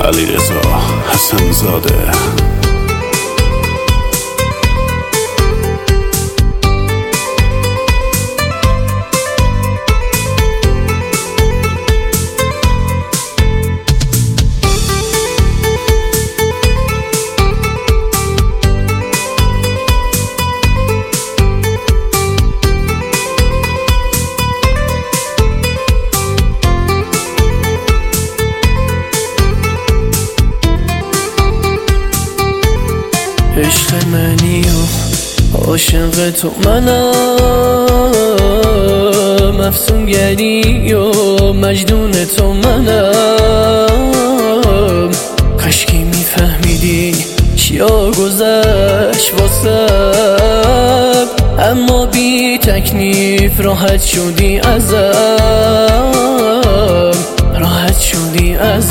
علیرضا حسن زاده. عشق منی و عاشق تو منم، افسونگری و مجنون تو منم. کاشکی میفهمیدی چیا گذشت واسم، اما بی تکلیف راحت شدی ازم، راحت شدی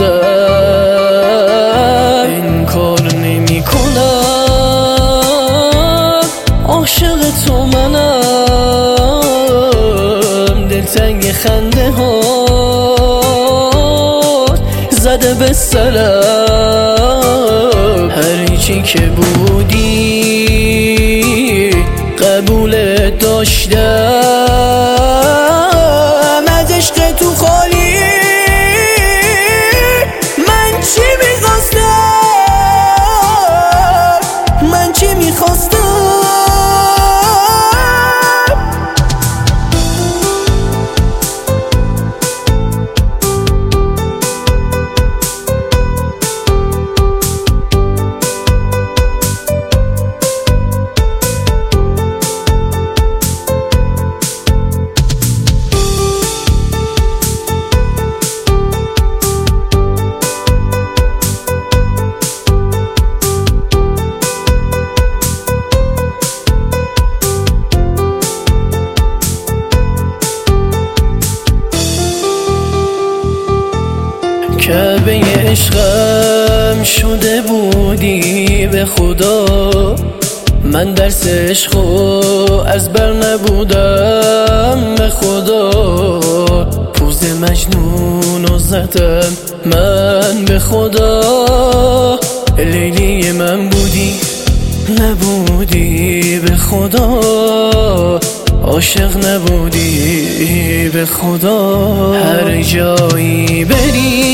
ازم. این کار نمی کنم، عاشق تو منم. دلتنگ خنده ها زده به سرم، هر چی که بودی قبولت داشتم. از عشق تو خالی من چی میخواستم، من چی میخواستم. کعبه عشقم شده بودی به خدا، من درس عشقو از بر نبودم به خدا. پوز مجنونو زدم من به خدا، لیلی من بودی نبودی به خدا، عاشق نبودی به خدا. هر جایی بری